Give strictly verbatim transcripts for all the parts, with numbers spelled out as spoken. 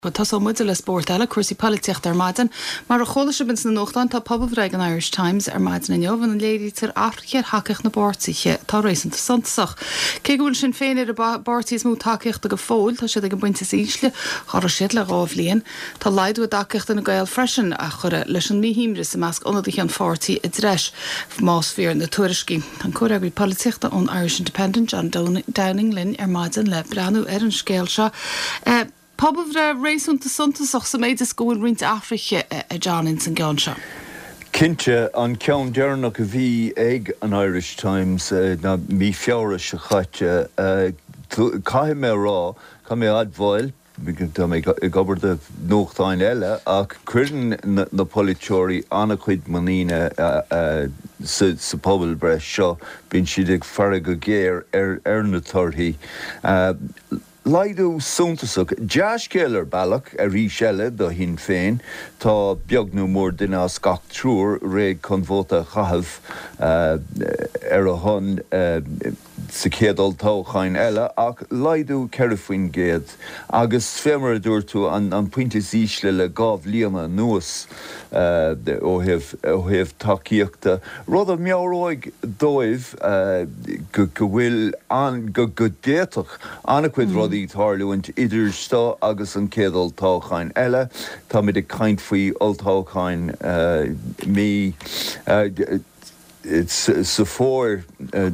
Tá muide le sport eile cuasí políocht ar maidin, mar a chola se bins na nóchtán tá poblbhreig an Irish Times ar maidin in jobhan an léirí tar africhéir haceach na bortíe tá rééisint santaach. Cé bhfuil sin féin ar a bortíos mú takeíocht a go fóil, tá siad ag an buinte ísle char siad le rábhlíon, Tá leidú daceocht in na gail freisin a chur leis an míhíimre sa measc onadich an fortí i dreis más fear na tuairiscí. An cuara bhí políochta ón Irish Independent John Downing Lynn ar maidin le breanú ar an scéil seo. Pobbre rééisúnta suntasach sa méid is gúil rint Africa a Johnin san gceann seo. Cinte an ceann dearnach a bhí ag an Irish Times uh, na mí feabhra se chaite caiithim mé rá, cha mé admhail, tá mé i gabhar de nóchtáin eile ach cuireann na, na politeoirí anna chuid maníine uh, uh, sa, sa pobl breis seo, bíonn siad ag farag go géir ar, ar na torthaí. Uh, Laidú suntasach, deas céalar bailach a rí seile do hin féin, tá beagnú mór duine scach trúr réag chun bhóta chahabh uh, ar a hon uh, sa céadal tóchain eile, ach laidú ceirfaoin géad, agus fémar dúirtú an, an puintis ísle le gábh líana nuas uh, ó heh takeíochta. Rud a meabhróig dóibh uh, go bhfuil an go go déach annacuid rud í tharlúint idir stá agus an céadal tóchain eile, tá mid a caint faoi oltóchain uh, mí uh, It's sa fór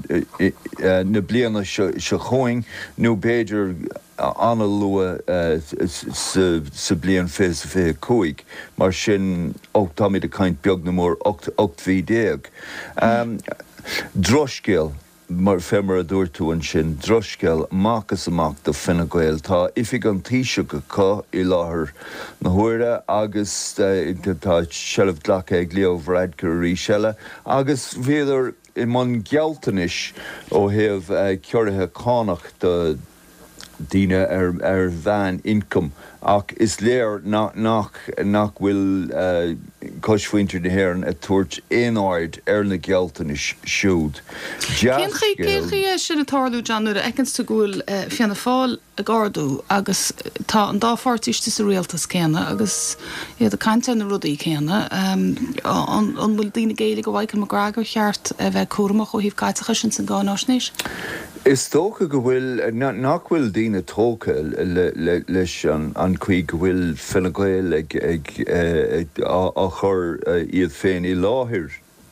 na bliana se choing nó béidir anna lua sa blian fés fé cúig, mar sin ógtáid a caint beag na mór ocht bhí déag. Droscéal mar fémar a dúirtú an sin droscéal máchas amach do Fine Gael tá ifig an tíise go cá i láthair na huaire agus tá seilmh ghlacha ag leo bhreid go rí seile agus bhéidir i man gealtanis ó heh ceoirithe cánach do díine ar ar bhean income ach is léir nach nach nach bhfuil uh, cosfuintir na hhéireann a tuairt éonáid ar na gealtanis siúd. Cén chi sin atálú John nuair a ecinsta gúil fianna fáil a gardú agus tá an dáfáirtíiste sa réaltas céanna agus iad a cainte na rudaí céanna an bhfuil daoine géala go bhaid go grágur cheart a bheith cuaramach ó híomh caiitecha sin san gánáisnéis. Is tócha go bhfuil nach bhfuil daoine tócha leis an chuig go bhfuil Fine Gael ag a chur iad féin i láthair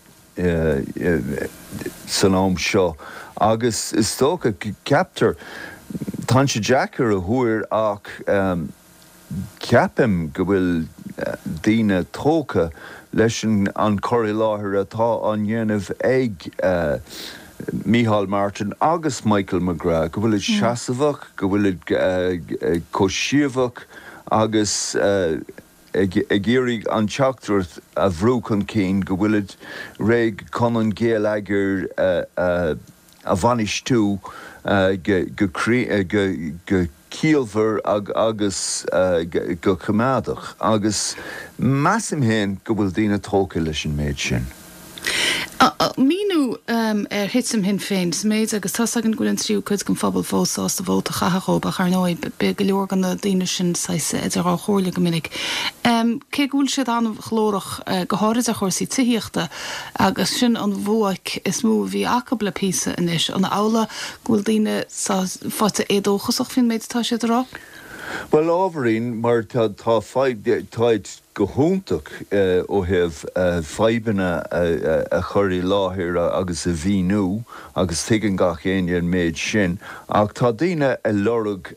san am seo. Agus is tócha ceaptar tá sé Jackar a thuair ach um, ceapim go bhfuil daoine tócha leis an choir i láthair atá an dhéanamh ag uh, Micheál Martin agus Michael McGrath, go bhfuil mm. seasamhach, go bhfuil uh, cosíomhach agus uh, ag éirí an teachtarth a bhrú chun cín go bhfuil réig chun an géal agur uh, uh, a bhainistú uh, go cíalmhar ag, agus uh, go chumádach agus measim héin go bhfuil daoine tóca leis an méid sin. Míú ar hitsim hin féin méid agus tá an gúinn tríú chud gon fphobal fósás a bhóta chathachób a chu nóid be go leor gan na daine sin saise idir á chóirla go minic. Cé gúil siad an chlórach go háirid a chuirsaí tuíochta agus sin an bhuaic is mú bhí aca le písa inis an ála gúil daine fáte édóchasach fin méid tá siad rá? Well ábharín mar tá táid go húntaach ó heh feibanna a chur i láthair agus a bhíú agus tuigeann gach aon méid sin ach tá daoine a lorug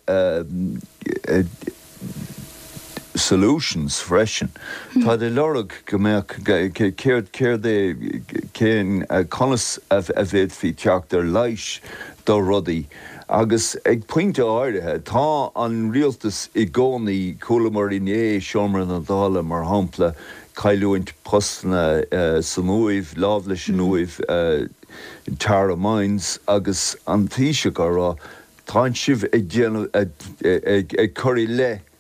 solutions freisin. Tá é lorug go mbeadh céir céan conas a bhéad fhí teacht ar leiis do rudaí. Agus ag pointe áirithe, tá an rialtas i gcónaí coolamar in é seomra na dála mar hampla cailúint postna uh, sa nuamh, lábh leis an nuamh uh, Tara Mines agus an tíise go rá, tá sibh ag, ag, ag, ag choirí le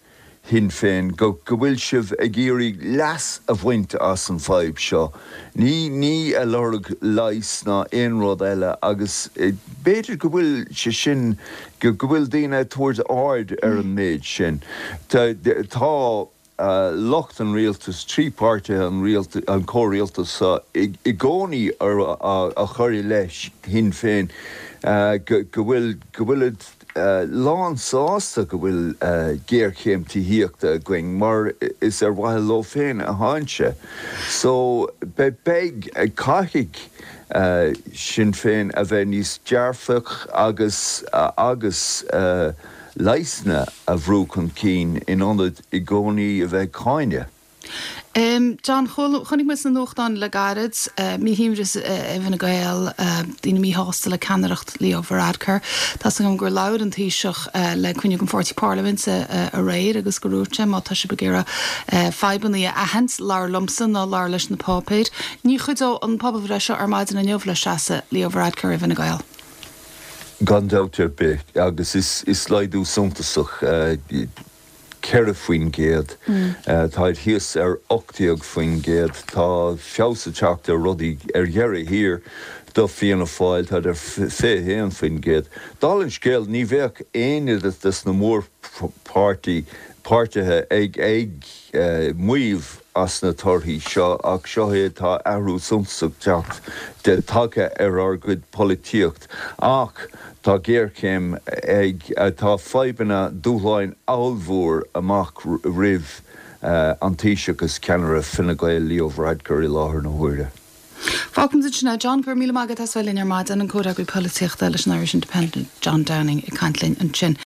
hin féin go go bhfuil sibh ag géirí leas a bhaint as an fáib seo. Ní ní a lorg leis ná aon rud eile agus béidir go bhfuil se sin go go bhfuil daoine tuaird ard ar an méid sin. Tá tá Uh, locht an rialtas, trí páirte an rialtas, an córialtas sa i, i gcónaí ar a, a, a chuirí leis hin féin uh, go go bhfuil go bhfuil uh, lán sásta go bhfuil uh, géarchéimtí híochta going mar is ar bhaile lo féin a háinse. So be beg uh, caiigh uh, sin féin a bheith níos dearfach agus uh, agus uh, leisna a bhrú chun cín in anad i gcónaí a bheith cáine. Um, John, chunig mis na nóchtán le garad, uh, mí híimris uh, even a gael uh, dína mí hástal le canaracht Leo Varadkar. Tás an gur laud an tíiseach uh, le cuine gon forty Parliament uh, a réir agus go rúte má tá se begéire uh, feibannaí a hens lar lumsan ná lar leis na pápéid. Ní chudó an pobhreise ar maidin a neomh le seasa Leo Varadkar even a gael. Gandouter be agus is is leidú suntasach uh, ceire faoin géad. Mm. Uh, tá híos ar ochtaíoch faoin géad, tá feabhsa teachta rudaí ar dhearra hir do fianna fáil tá ar fé héan faoin géad. Dálinn scéal ní bheadh aine das na mór pártaí páirtethe ag ag uh, muomh as na torthaí seo ach seo é tá airú suntasach teacht de take ar ar good polítíocht ach tá géarcéim ag tá feibanna dúshlainn áilmhór amach ribh uh, an taoiseachas ceanara Fine Gael Leo Varadkar i láthair na huaire. Fácum sinna John gur míle mágad as bhfuil in ar maidin an córa go polítíochta leis an Irish Independent John Downing i Cantlin an sin.